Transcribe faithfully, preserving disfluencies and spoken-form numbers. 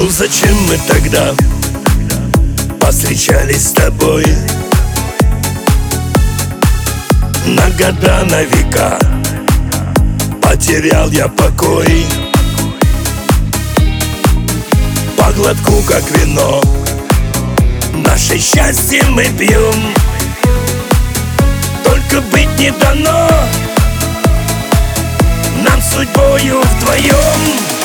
зачем мы тогда повстречались с тобой? На года, на века потерял я покой. По глотку, как вино, наше счастье мы пьем. Только быть не дано нам судьбою вдвоем.